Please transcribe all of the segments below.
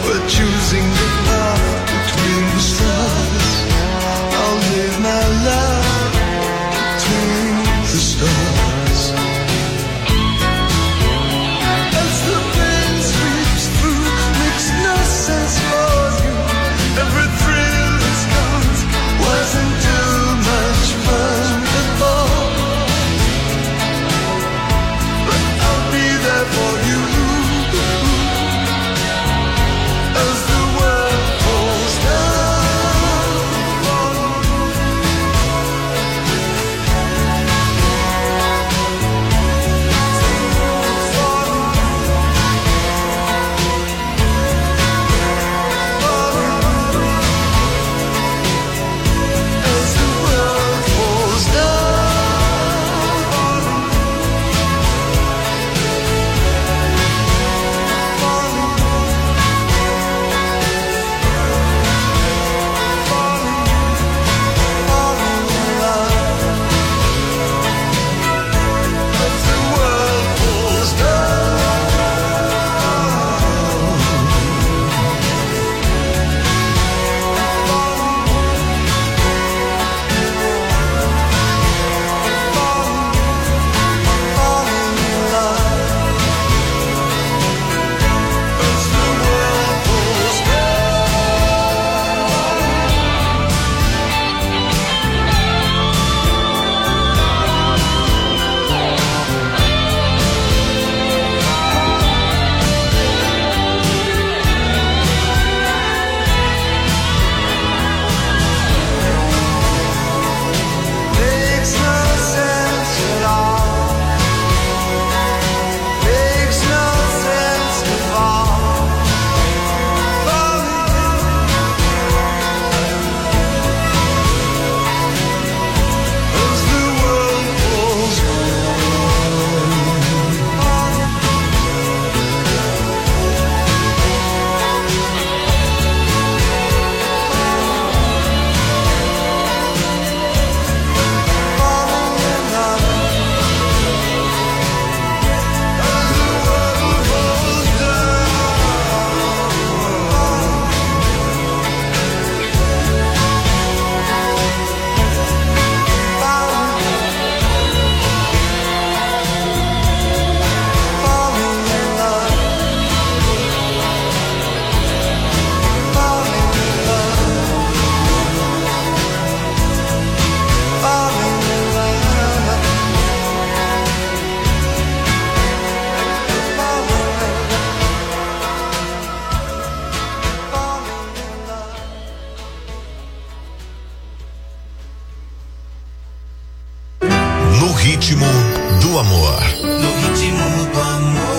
ritmo do amor. No ritmo do amor.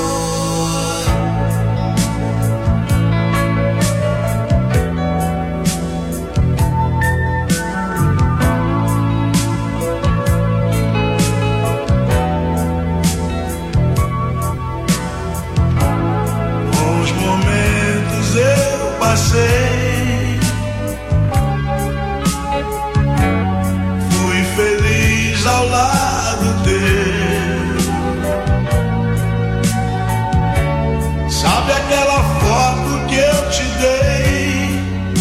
Bons momentos eu passei. Fui feliz ao lado teu. Sabe aquela foto que eu te dei?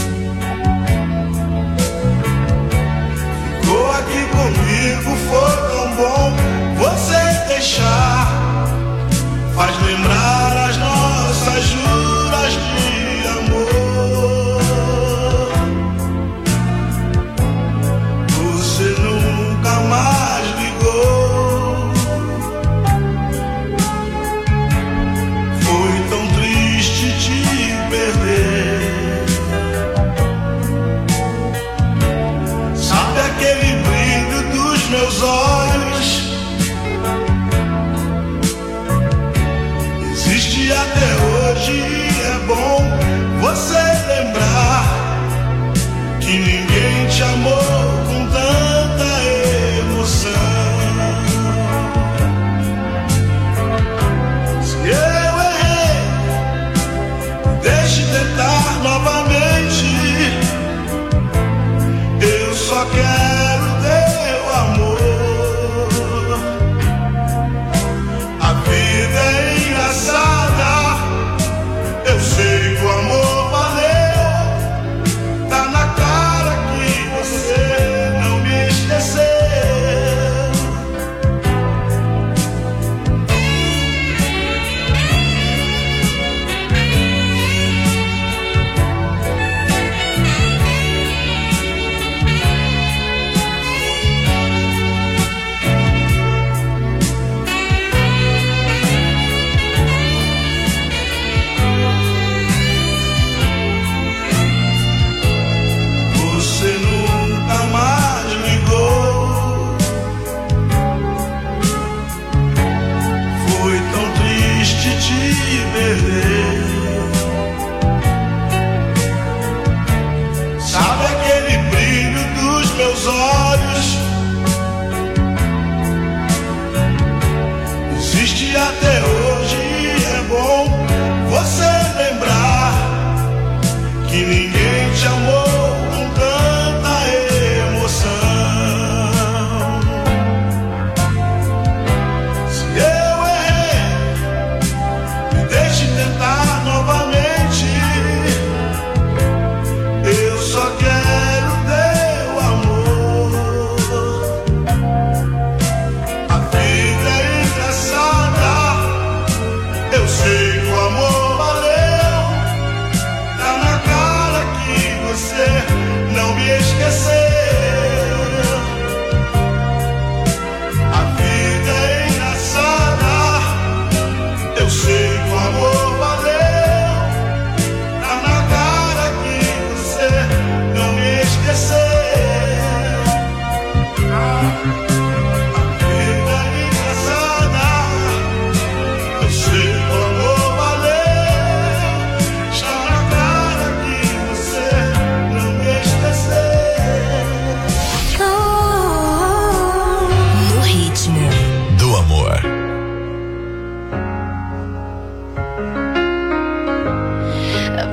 Ficou aqui comigo, foi tão bom você deixar. Faz lembrar as nossas juras de amor.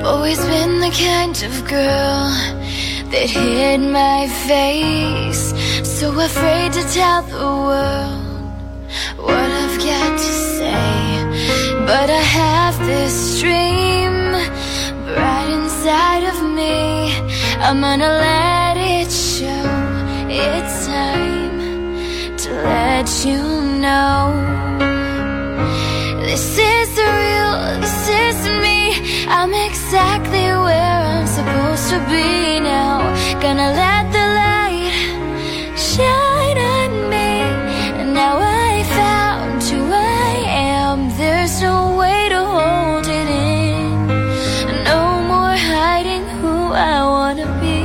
always been the kind of girl that hid my face, so afraid to tell the world what I've got to say. But I have this dream right inside of me. I'm gonna let it show. It's time to let you know. This is real, this is me. I'm exactly where I'm supposed to be now. Gonna let the light shine on me. And now I found who I am. There's no way to hold it in. No more hiding who I wanna be.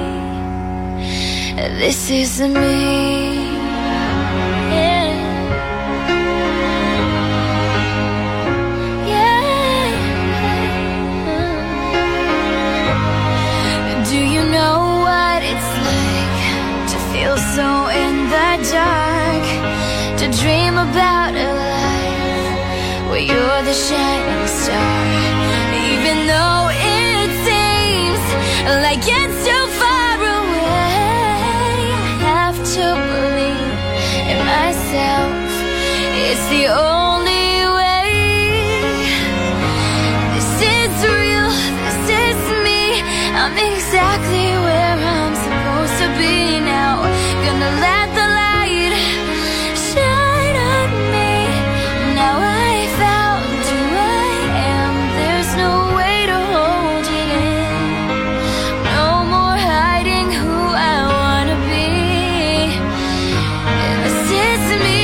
This is me. So in the dark, to dream about a life where you're the shining star. Even though it seems like it's too far away, I have to believe in myself. It's the only way. This is real, this is me. I'm exactly where I'm supposed to be now. Gonna let the light shine on me. Now I found who I am. There's no way to hold it in. No more hiding who I wanna be. This is me.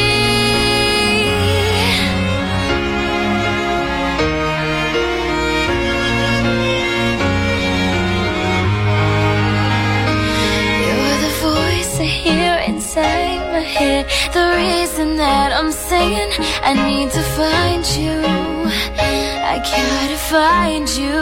You're the voice I hear inside my head, the reason that I'm singing. I need to find you, I gotta find you.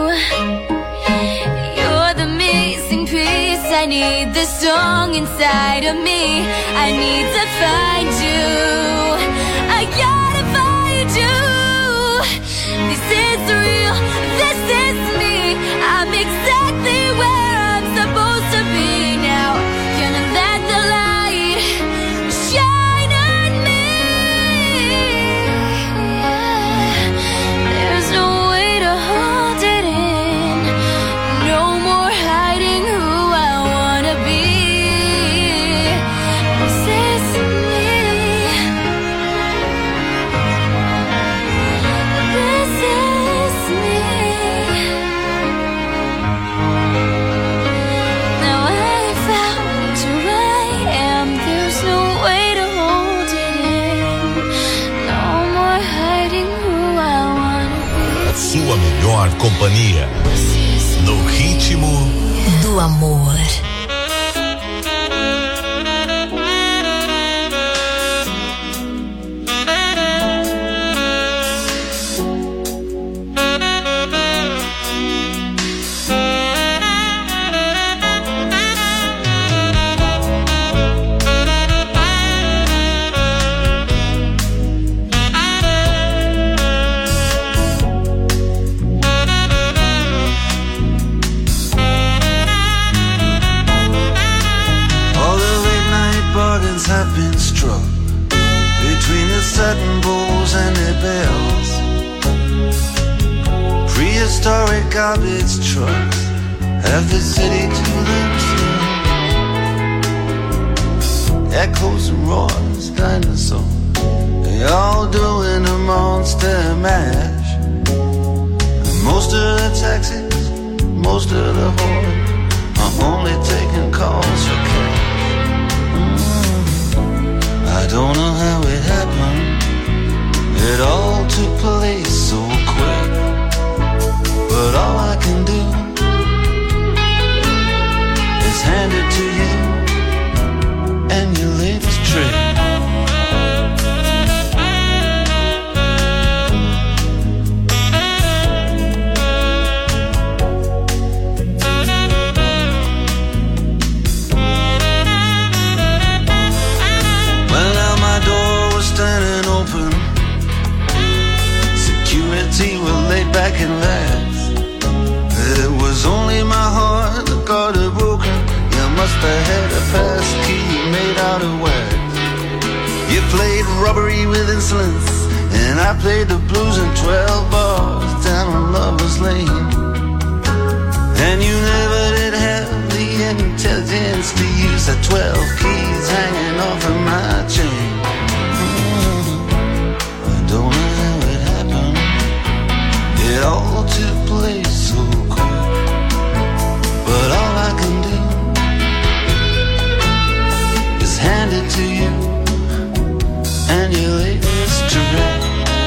You're the missing piece. I need this song inside of me. I need to find you, I gotta find you. This is real, this is me. I'm exactly where I'm supposed to be now. Gonna let the light shine on me. There's no way to hold it in. No more hiding who I wanna be. This is me. This is me. Now I found who I am. There's no way to hold it in. No more hiding who I wanna be. Sua melhor companhia no ritmo do amor. Have been struck between the satin bowls and their bells. Prehistoric garbage trucks have the city to themselves. Echoes and roars, dinosaurs, they all doing a monster mash. And most of the taxis, most of the whores are only taking calls for cash. I don't know how it happened. It all took place so quick. But all I can do is hand it to you and your latest trick. must have had a pass key made out of wax. You played robbery with insolence, and I played the blues in 12 bars down on Lover's Lane. And you never did have the intelligence to use the 12 keys hanging off of my chain. I don't know how it happened. It all took place so quick. But all I can do is hand it to you and your latest trick.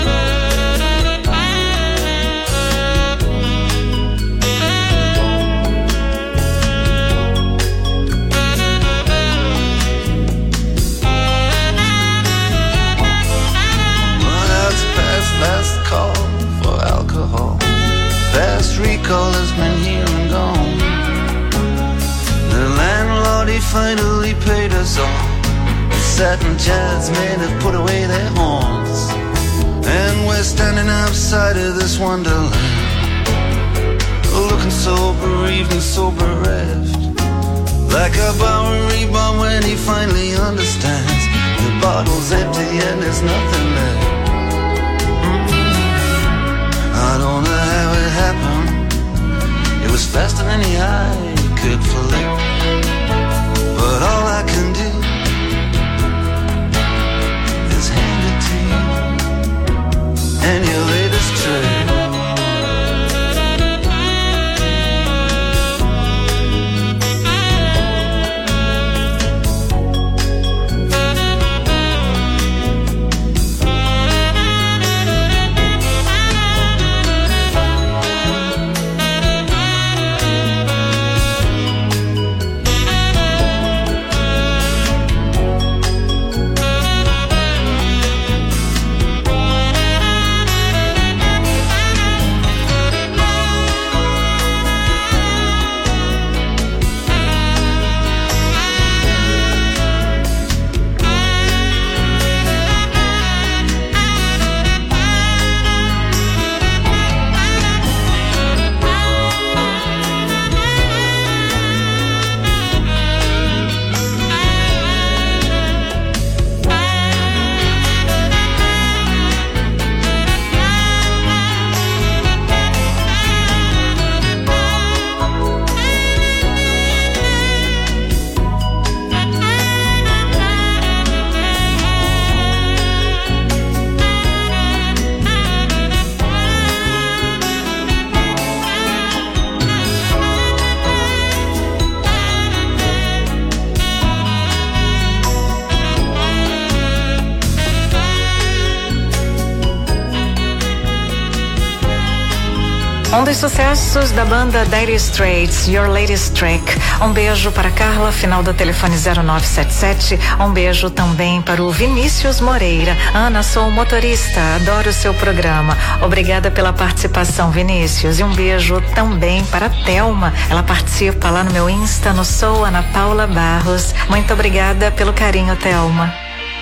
Last call for alcohol. Fast recall has been here and gone. The landlord, he finally paid us all. The satin jazz men have put away their horns, and we're standing outside of this wonderland, looking so bereaved and so bereft, like a Bowery bomb when he finally understands the bottle's empty and there's nothing left. I don't know how it happened. It was faster than the eye could flick. But all I can do is hand it to you and your latest trick. Um dos sucessos da banda Dire Straits, Your Latest Trick. Um beijo para Carla, final do telefone 0977. Um beijo também para o Vinícius Moreira. Ana, sou motorista, adoro o seu programa. Obrigada pela participação, Vinícius. E um beijo também para a Thelma. Ela participa lá no meu Insta, no Sou Ana Paula Barros. Muito obrigada pelo carinho, Thelma.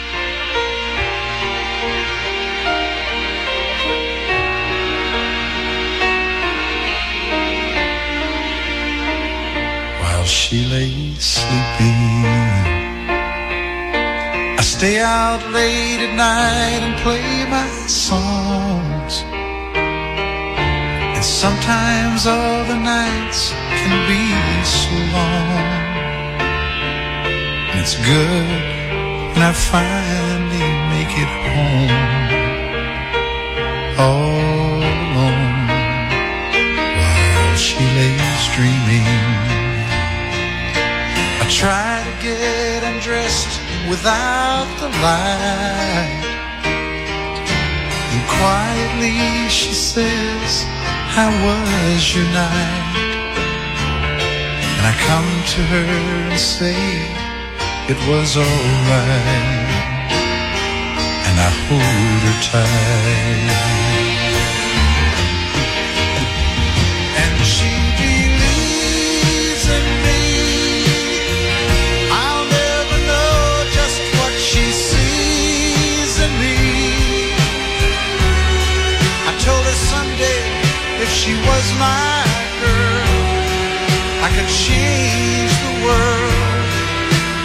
She lays sleeping. I stay out late at night and play my songs. And sometimes all the nights can be so long. And it's good when I finally make it home, all alone, while she lays dreaming. I try to get undressed without the light, and quietly she says, how was your night? And I come to her and say, it was alright, and I hold her tight. And she believes in me. I'll never know just what she sees in me. I told her someday if she was my girl, I could change the world.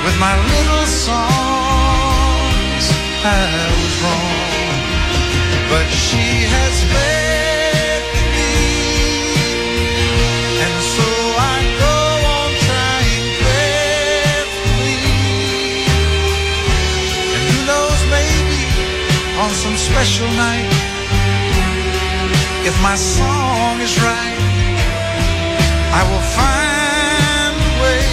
with my little songs. I was wrong, but she has led me, and so I go on trying prayerfully. And who knows, maybe on some special night, if my song is right, I will find a way.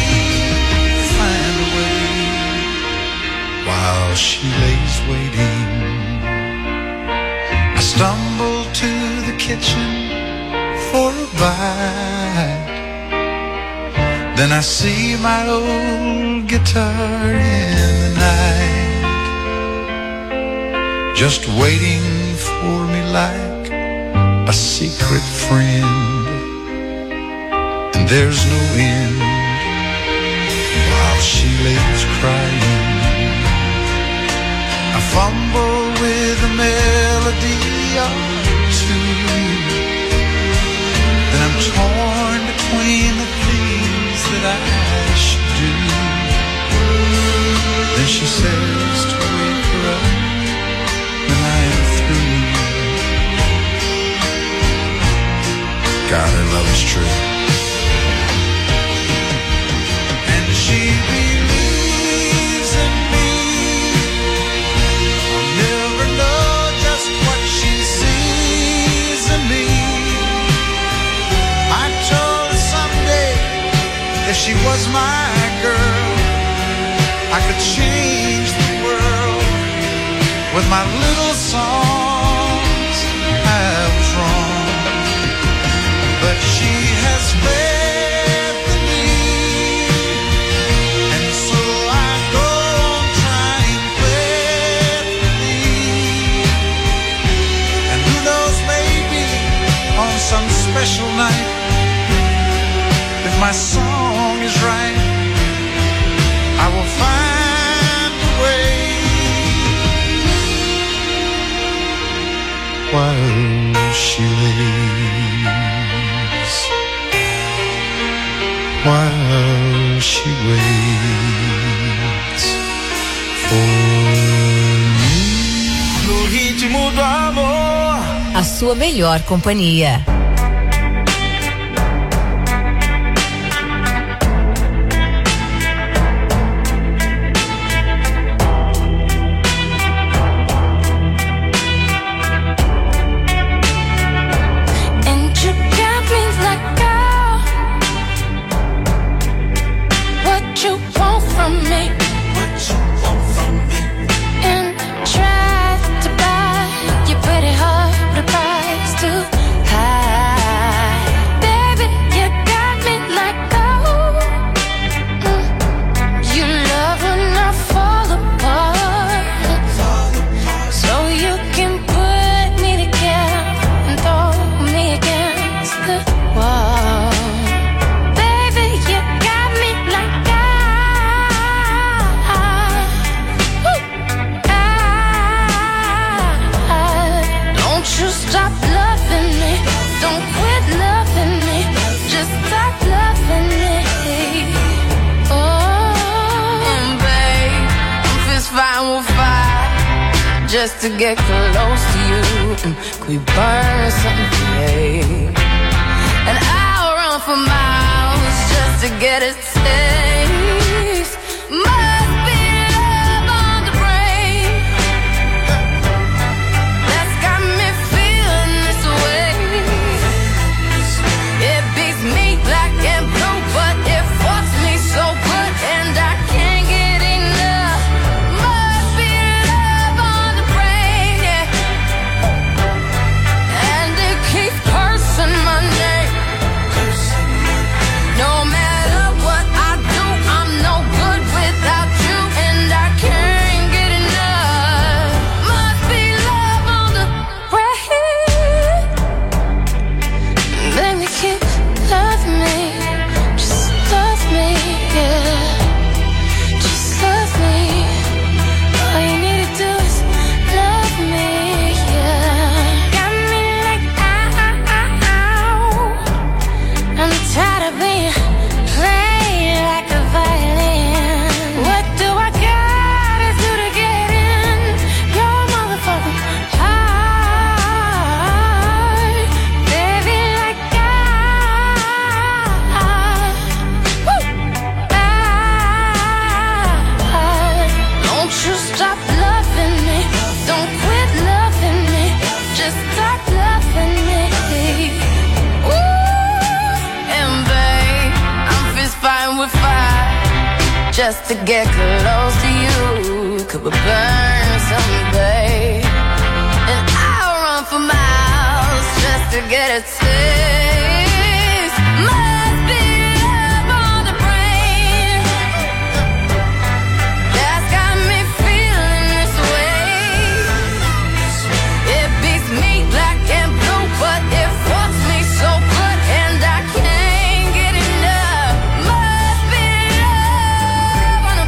While she lays waiting, I stumble to the kitchen for a bite. Then I see my old guitar in the night, just waiting for me like a secret friend. And there's no end while she lays crying. I fumble with a melody or two, then I'm torn between the things that I should do. Then she says to wake her up when I am through. God, her love is true. And she believes in me. I'll never know just what she sees in me. I told her someday, if she was my girl, I could change the world with my little songs. I was wrong, but she has led me, and so I go on trying prayerfully. And who knows, maybe on some special night, if my song is right, I will find a way. While she lays, while she waits for me. No ritmo do amor, a sua melhor companhia. Just to get close to you, could we burn something today? And I'll run for miles just to get a taste. Must be love on the brain that's got me feeling this way. It beats me black and blue, but it fucks me so good, and I can't get enough. Must be love on the brain, yeah. And it keeps cursing my name. No matter what just to get close to you. Could we burn someday? And I'll run for miles just to get a taste. Must be love on the brain that's got me feeling this way. It beats me black and blue, but it fucks me so good, and I can't get enough. Must be love on the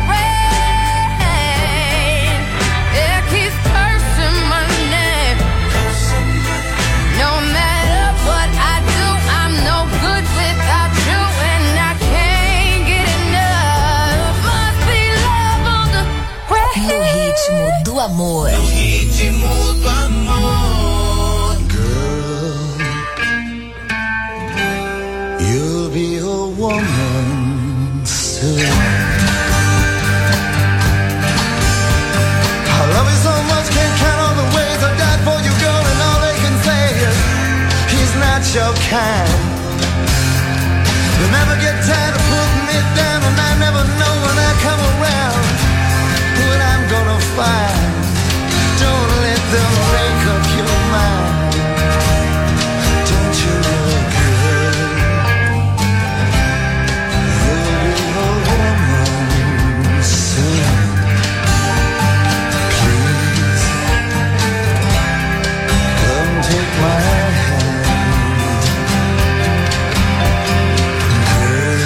brain. It keeps cursing my name. No matter what I do, I'm no good without you, and I can't get enough. Must be love on the brain. No ritmo do amor. No ritmo do amor. Girl, you'll be a woman soon. I love you so much, can't count all the ways I died for you, girl, and all they can say is he's not your kind. They never get tired of putting it down, and I never know when I come around what I'm gonna find. Don't let them make up your mind. Don't you look good? You'll be a woman soon. Please, come take my hand. Girl,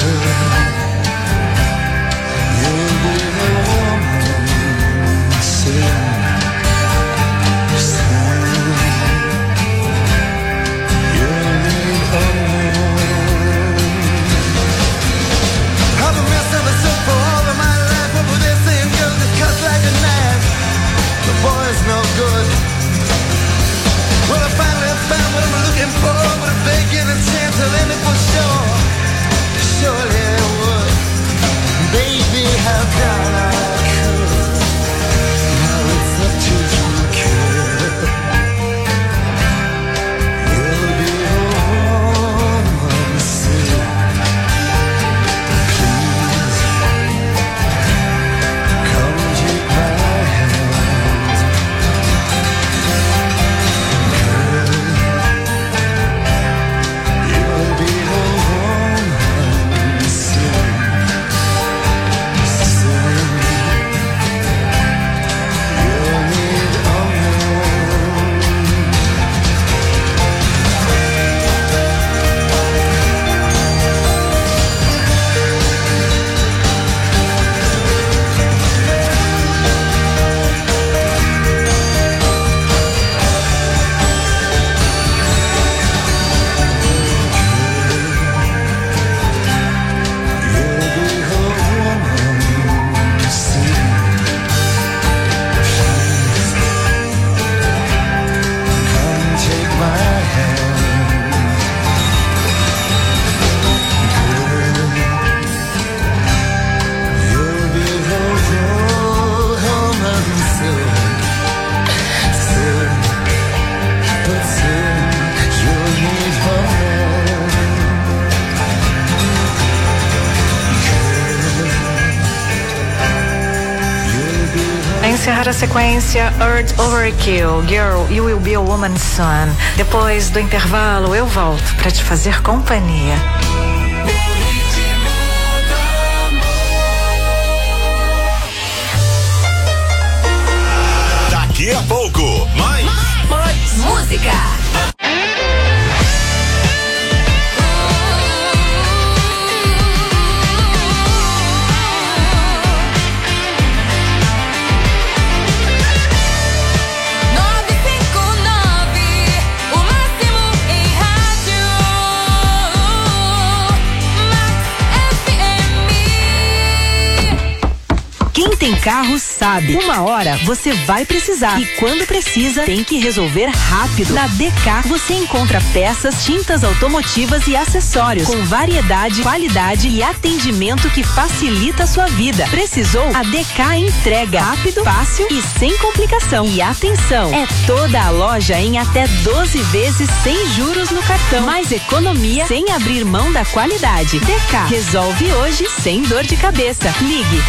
you'll be a woman soon. Boy's no good. Well, I finally found what I'm looking for, but if they give a chance, I'll end it for sure. Surely it would. Baby, how can I could? Now it's up to you, kid. You'll be a woman soon. Please, come take my hand. Encerrar a sequência Earth Overkill, Girl, You Will Be a Woman Soon. Depois do intervalo eu volto pra te fazer companhia. Daqui a pouco, mais música. Quem tem carro sabe. Uma hora você vai precisar e quando precisa tem que resolver rápido. Na DK você encontra peças, tintas automotivas e acessórios com variedade, qualidade e atendimento que facilita a sua vida. Precisou? A DK entrega rápido, fácil e sem complicação. E atenção, é toda a loja em até 12 vezes sem juros no cartão. Mais economia sem abrir mão da qualidade. DK resolve hoje sem dor de cabeça. Ligue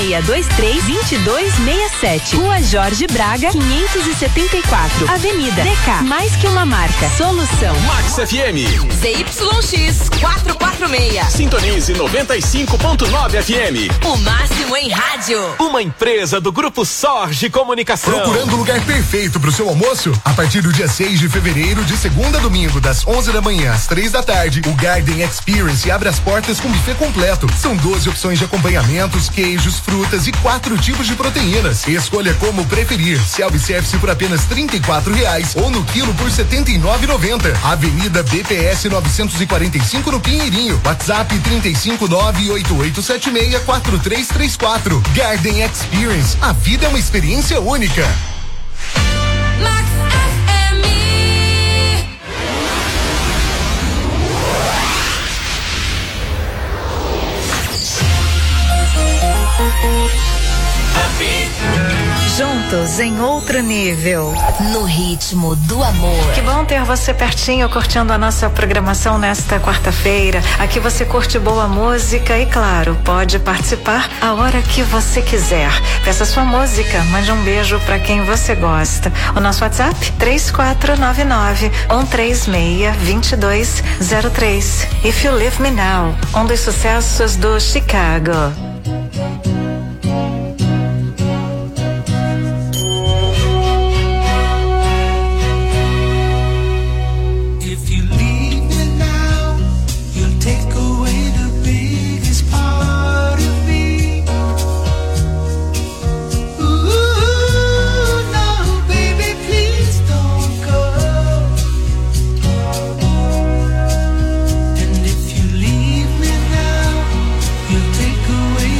3623-2267. Rua Jorge Braga, 574. Avenida DK. Mais que uma marca. Solução. Max FM. ZYX 446. Sintonize 95.9 FM. O máximo em rádio. Uma empresa do Grupo Sorge Comunicação. Procurando o lugar perfeito para o seu almoço? A partir do dia 6 de fevereiro, de segunda a domingo, das 11 da manhã às 3 da tarde, o Garden Experience abre as portas com buffet completo. São 12 opções de acompanhamentos, queijos, frutas e 4 tipos de proteínas. Escolha como preferir. Self-service por apenas R$34 ou no quilo por R$79,90. Avenida BPS 945 no Pinheirinho. WhatsApp 35988764334. Garden Experience. A vida é uma experiência única. Max Juntos em outro nível. No ritmo do amor. Que bom ter você pertinho curtindo a nossa programação nesta quarta-feira. Aqui você curte boa música e, claro, pode participar a hora que você quiser. Peça sua música, mande um beijo pra quem você gosta. O nosso WhatsApp 3499-136-2203. If You Leave Me Now, um dos sucessos do Chicago. Away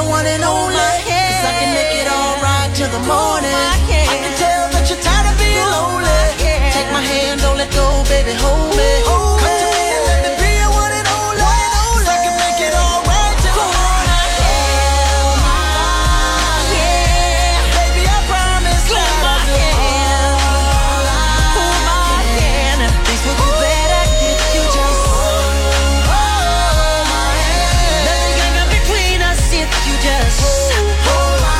one and only. 'Cause I can make it all right till the morning. I can tell that you're tired of being lonely. Take my hand, don't let go, baby, hold me. Come to me and let me be your one and only. 'Cause I can make it all right till the morning. Yeah, baby, I promise that I'll do all I can. Things will be better if you just hold my hand. Nothing can come between us if you just hold my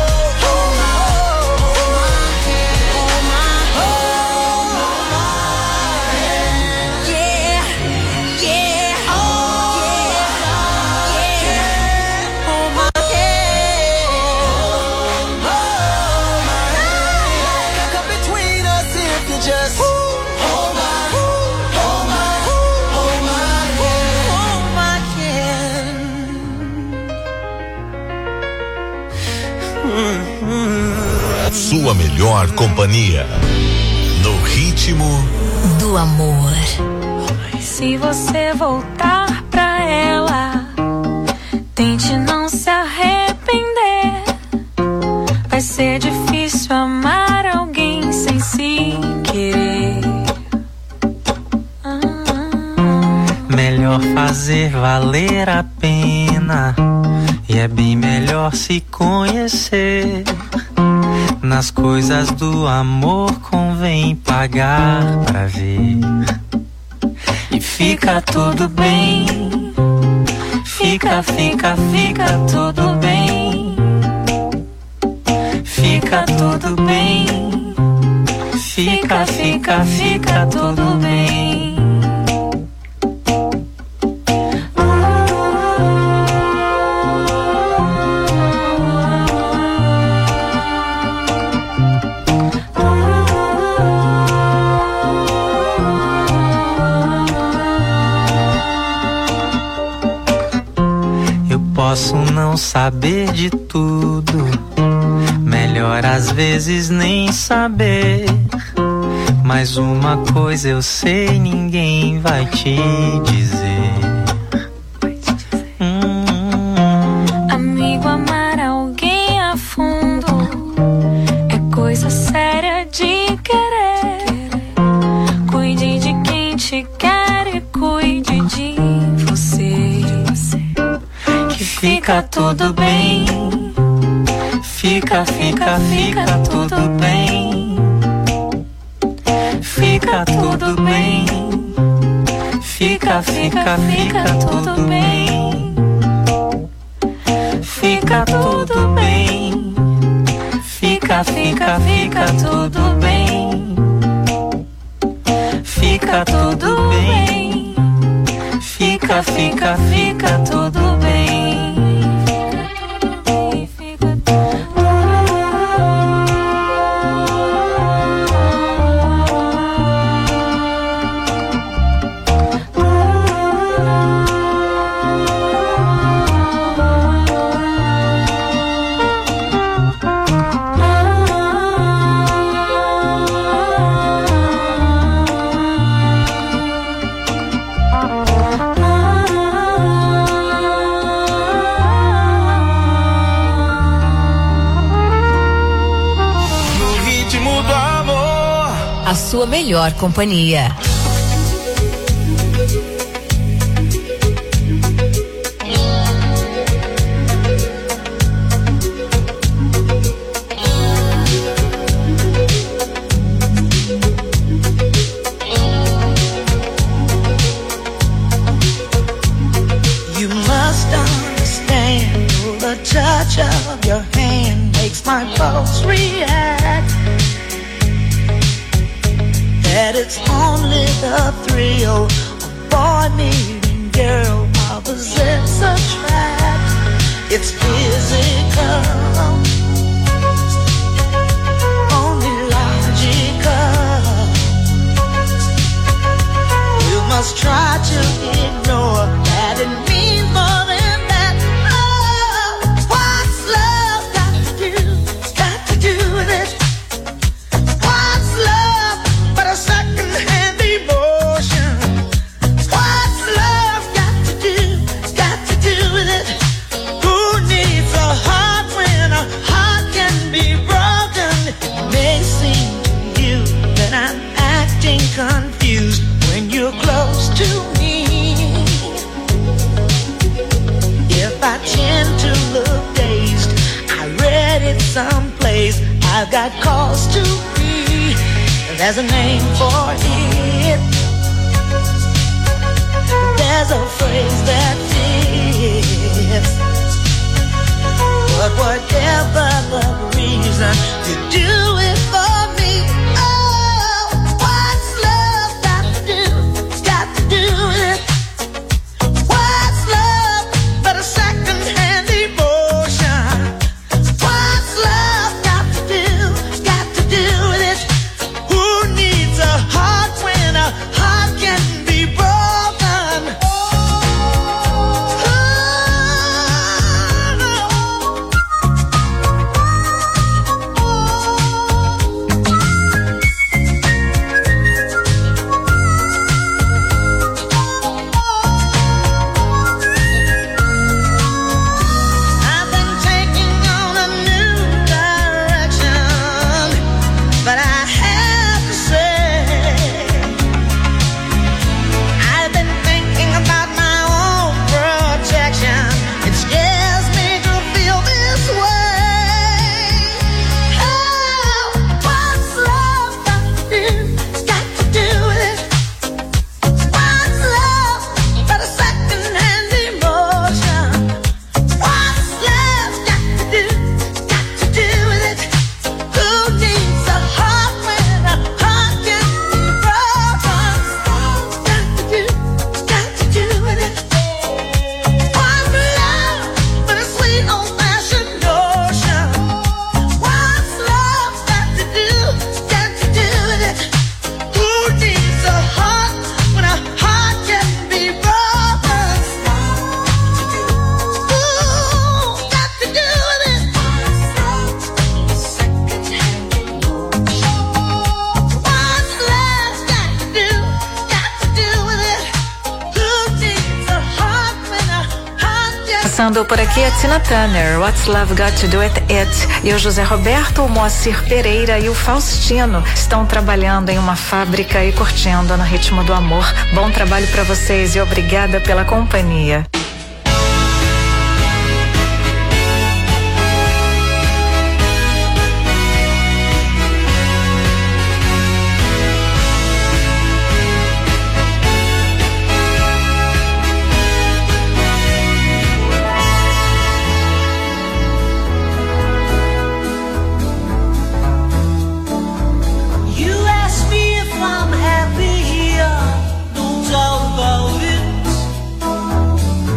Sua melhor companhia no ritmo do amor. Se você voltar pra ela, tente não se arrepender. Vai ser difícil amar alguém sem se querer. Melhor fazer valer a pena. E é bem melhor se conhecer. Nas coisas do amor convém pagar pra ver. E fica tudo bem. Fica tudo bem. Fica tudo bem. Fica tudo bem. Posso não saber de tudo, melhor às vezes nem saber. Mas uma coisa eu sei, ninguém vai te dizer. Amigo, amar alguém a fundo é coisa séria de querer. Cuide de quem te quer e cuide de você. Fica tudo bem. Fica tudo bem. Fica tudo bem. Fica tudo bem. Fica tudo bem. Fica tudo bem. Fica tudo bem. Fica tudo bem. Sua melhor companhia. You must understand, the touch of your hand makes my pulse react. That it's only the thrill of boy meeting girl, opposites attract. It's physical, only logical. You must try to ignore that it means more than that. Oh, what's love got to do? Got to do with it. What's love but a second-hand emotion? What's love got to do with it? Who needs a there's a name for it. There's a phrase that fits. But whatever the reason, you do it for me. Oh, what's love got to do? Got to do with it. What's love but a second-hand emotion? What's love got to do? Got to do with it. Who needs a heart when a heart can be broken? Passando por aqui a Tina Turner, What's Love Got to Do With It? E o José Roberto, o Moacir Pereira e o Faustino estão trabalhando em uma fábrica e curtindo no ritmo do amor. Bom trabalho para vocês e obrigada pela companhia. Don't talk about it.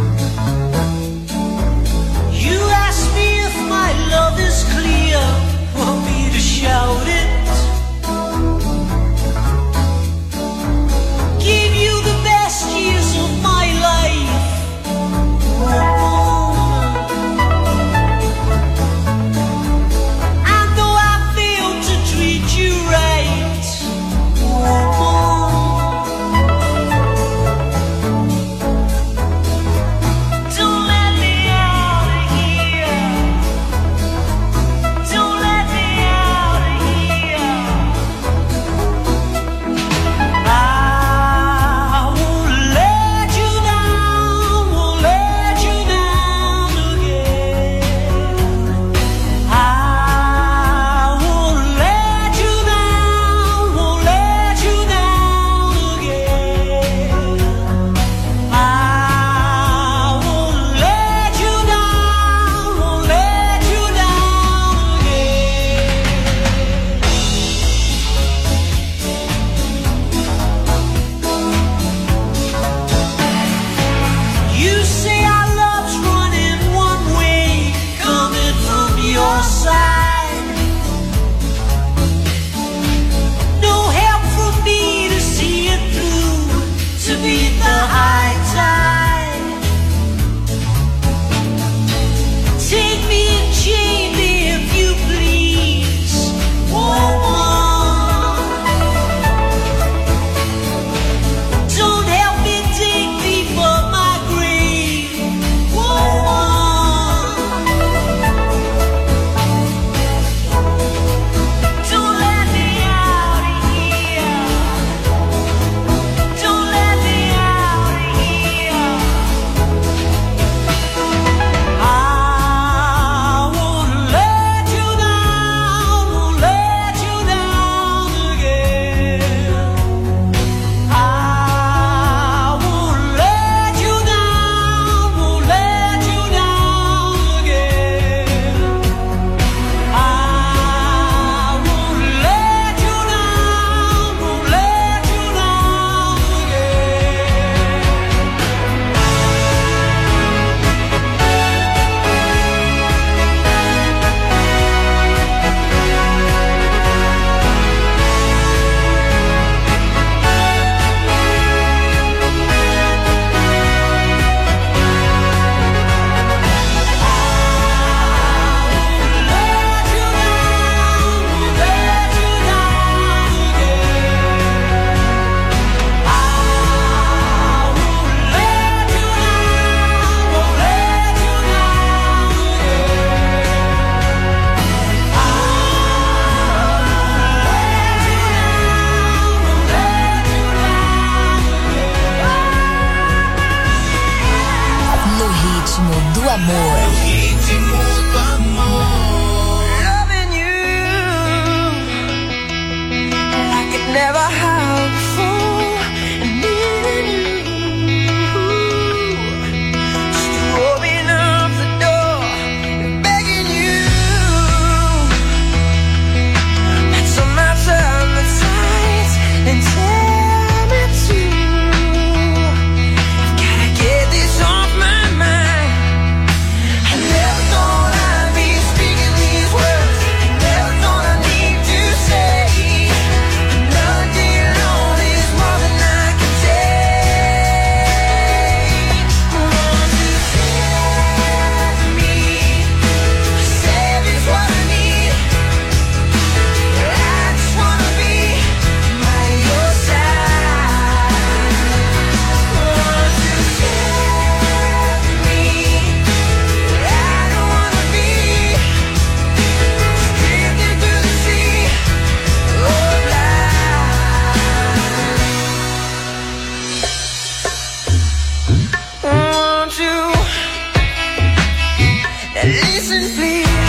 listen, please.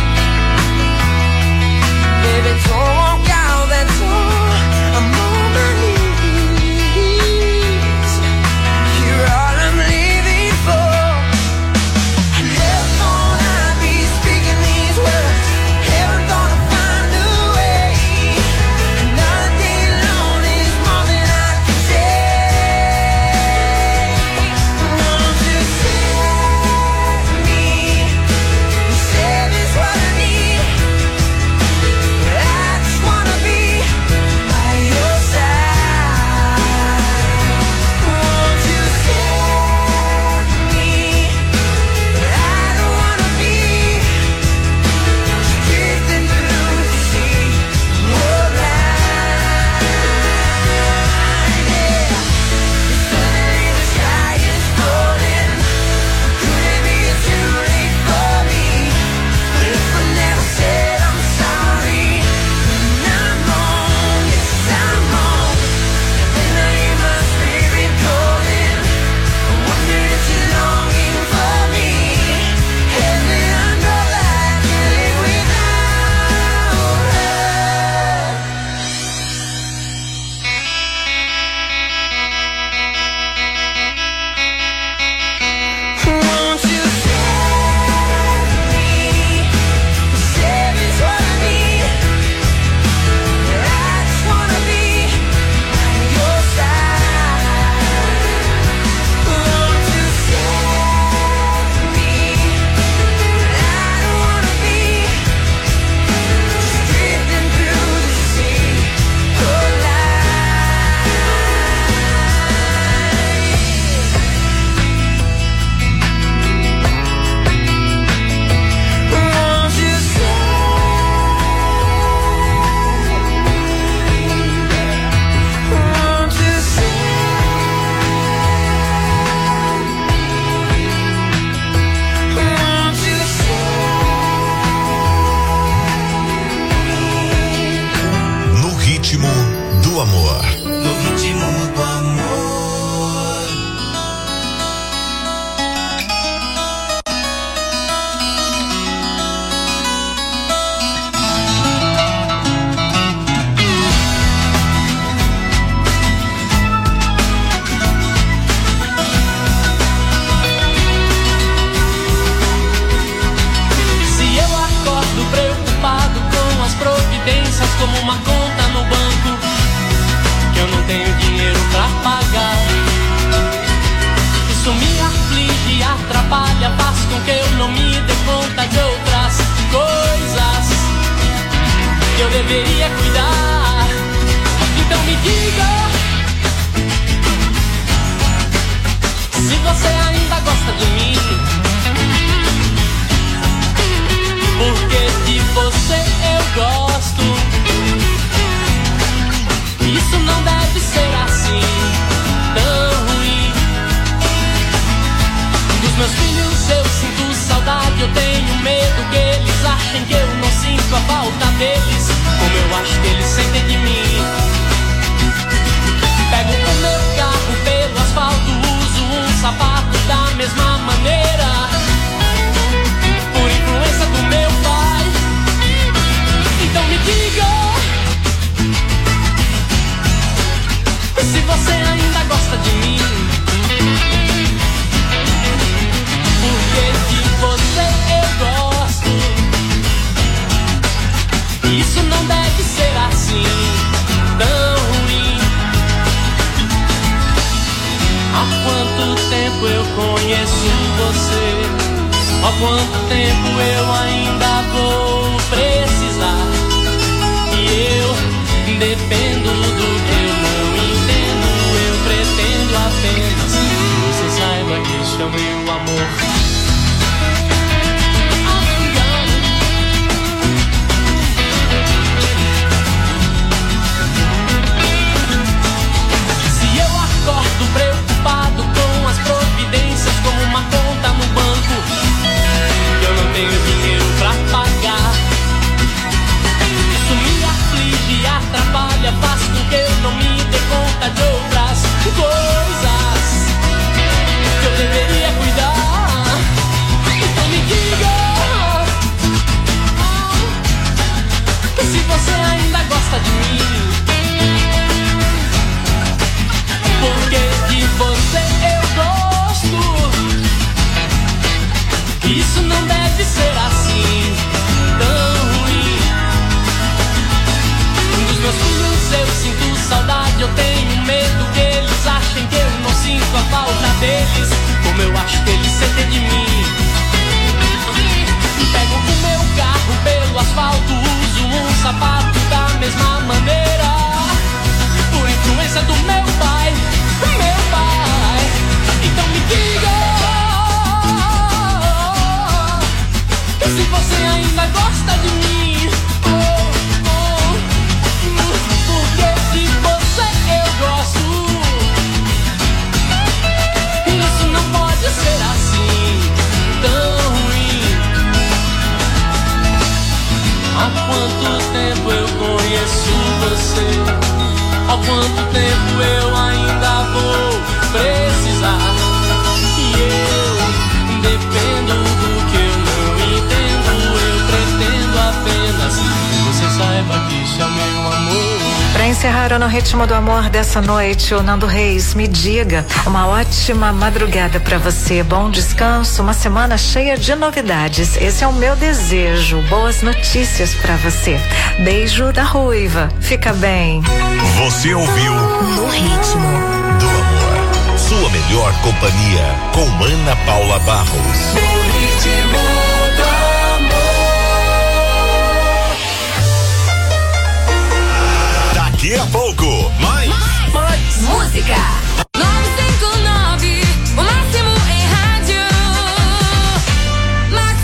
Baby, don't walk out that door. I'm on my knees. You're all I'm living for. I never thought I'd be speaking these words. Never thought I'd find a way. Another day alone is more than I can take. Won't you save me? Save is what I need. I just wanna be by your side. Won't you save me? I don't wanna be drifting through the sea. Oh, blind, yeah. Suddenly the sky is falling. Could it be too late for me? If I never said I'm sorry, then I'm wrong. Yes, I'm wrong. Then I hear my spirit calling. I wonder if you're longing for me. Heaven, I know that I can't live without her. Won't you save me? Save is what I need. I just wanna be by your side. Won't you save me? I don't wanna be just drifting through the sea. Oh, won't you won't you won't you No ritmo do amor. No ritmo do amor. Se eu acordo preocupado com as providências, como uma conta no banco que eu não tenho dinheiro pra pagar, isso me aflige e atrapalha, faz com que eu não me dê conta de outras coisas que eu deveria cuidar. Então me diga se você ainda gosta de mim. Porque de você eu gosto. Isso não deve ser assim, tão ruim. Dos meus filhos eu sinto saudade. Eu tenho medo que eles achem que eu não sinto a falta deles, como eu acho que eles sentem de mim. Pego o meu carro pelo asfalto, uso um sapato da mesma maneira, por influência do meu pai. Então me diga se você ainda gosta de mim. Porque de você eu gosto. Isso não deve ser assim, tão ruim. Há quanto tempo eu conheço você? Há quanto tempo eu ainda vou precisar? E eu dependo do que eu não entendo. Eu pretendo apenas que você saiba que isso é o meu amor. Se eu acordo preocupado com as providências, como uma conta no banco que eu não tenho dinheiro pra pagar, isso me aflige e atrapalha, faz com que eu não me dê conta de outras coisas que eu deveria cuidar. verdade eu tenho medo que eles achem que eu não sinto a falta deles, como eu acho que eles sentem de mim. Pego o meu carro pelo asfalto, uso um sapato da mesma maneira, por influência do meu pai, Então me diga se você ainda gosta de mim, porque de você eu gosto. Isso não pode ser assim, tão ruim. Há quanto tempo eu conheço você? Há quanto tempo eu ainda vou precisar? E eu dependo do que eu não entendo. Eu pretendo apenas que você saiba que isso é meu amor. Para encerrar o No Ritmo do Amor dessa noite, o Nando Reis, me diga, uma ótima madrugada para você, bom descanso, uma semana cheia de novidades. Esse é o meu desejo, boas notícias para você. Beijo da Ruiva, fica bem. Você ouviu No Ritmo do Amor, sua melhor companhia com Ana Paula Barros. No ritmo do amor. Daqui a pouco, mais música. 959, o máximo em rádio. Max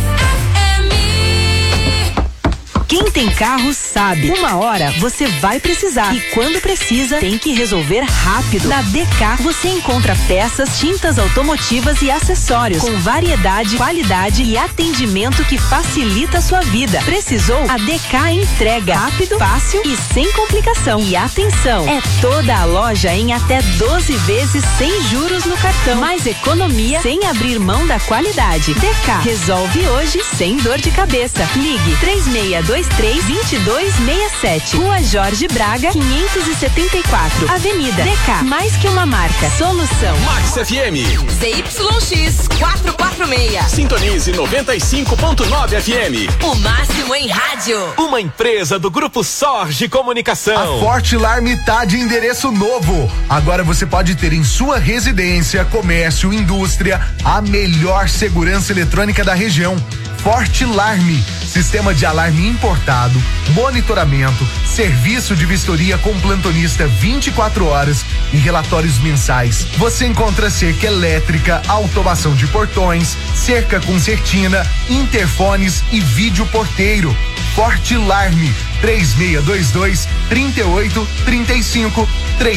FM. Quem tem carro sabe, uma hora você vai precisar e quando precisa tem que resolver rápido. Na DK você encontra peças, tintas automotivas e acessórios com variedade, qualidade e atendimento que facilita a sua vida. Precisou? A DK entrega rápido, fácil e sem complicação. E atenção, é toda a loja em até 12 vezes sem juros no cartão. Mais economia sem abrir mão da qualidade. DK resolve hoje sem dor de cabeça. Ligue 3623-2267. Rua Jorge Braga, 574. Avenida DK. Mais que uma marca. Solução. Max FM. ZYX 446. Sintonize 95.9 FM. O máximo em rádio. Uma empresa do Grupo Sorge Comunicação. A Forte Alarme tá de endereço novo. Agora você pode ter em sua residência, comércio, indústria, a melhor segurança eletrônica da região. Forte Alarme, sistema de alarme importado, monitoramento, serviço de vistoria com plantonista 24 horas e relatórios mensais. Você encontra cerca elétrica, automação de portões, cerca com certina, interfones e vídeo porteiro. Forte Alarme, 3622-3835,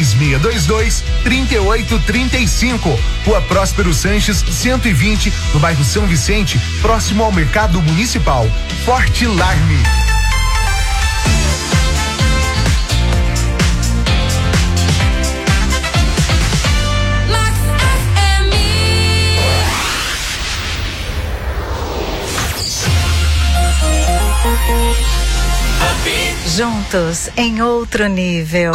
3622-3835. Rua Próspero Sanches, 120, no bairro São Vicente, próximo ao Mercado Municipal. Forte Alarme. Juntos em outro nível.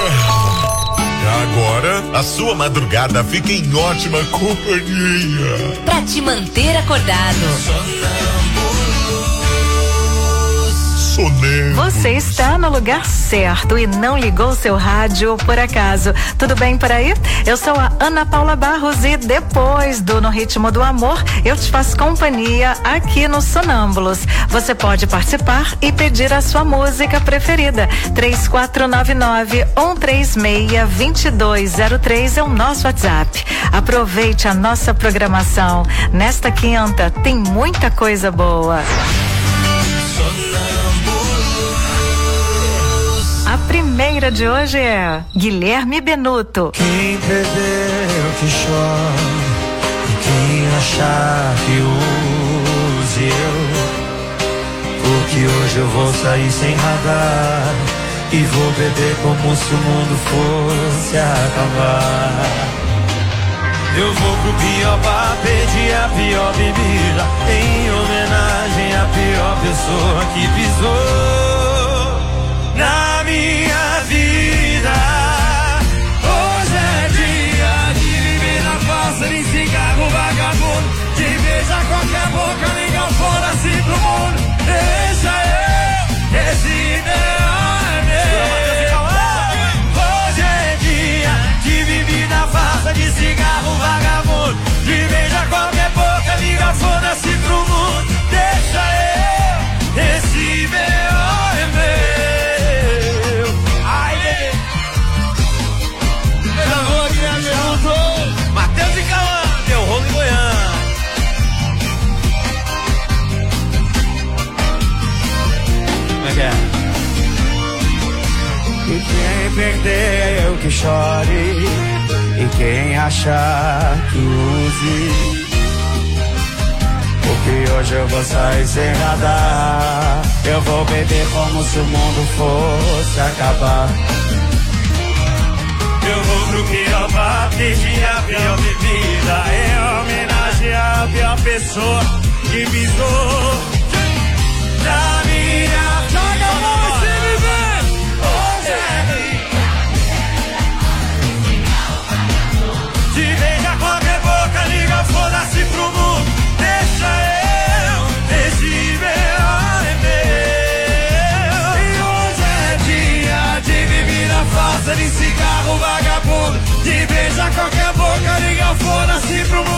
Agora a sua madrugada fica em ótima companhia. Pra te manter acordado. Você está no lugar certo e não ligou seu rádio por acaso. Tudo bem por aí? Eu sou a Ana Paula Barros e depois do No Ritmo do Amor, eu te faço companhia aqui no Sonâmbulos. Você pode participar e pedir a sua música preferida. 3499-136-2203 é o nosso WhatsApp. Aproveite a nossa programação. Nesta quinta tem muita coisa boa. A primeira de hoje é Guilherme Benuto. Quem perdeu que chora, e quem achar que use eu, porque hoje eu vou sair sem radar e vou beber como se o mundo fosse acabar. Eu vou pro pior bar, pedir a pior bebida, em homenagem à pior pessoa que pisou na minha vida. Hoje é dia de viver na farsa, de cigarro vagabundo, de beijar qualquer boca, nem galfona assim pro mundo. Deixa eu, esse ideal é meu. Hoje é perder, eu que chore. E quem achar que use, porque hoje eu vou sair sem nada. Eu vou beber como se o mundo fosse acabar. Eu vou pro pior bar, pedir a pior bebida, em homenagem à pior pessoa que pisou na minha vida. Hoje é te beija qualquer boca, liga, foda-se pro mundo. Deixa eu, esse verão é meu. E hoje é dia de bebida falsa, de cigarro vagabundo. De beijar qualquer boca, liga, foda-se pro mundo.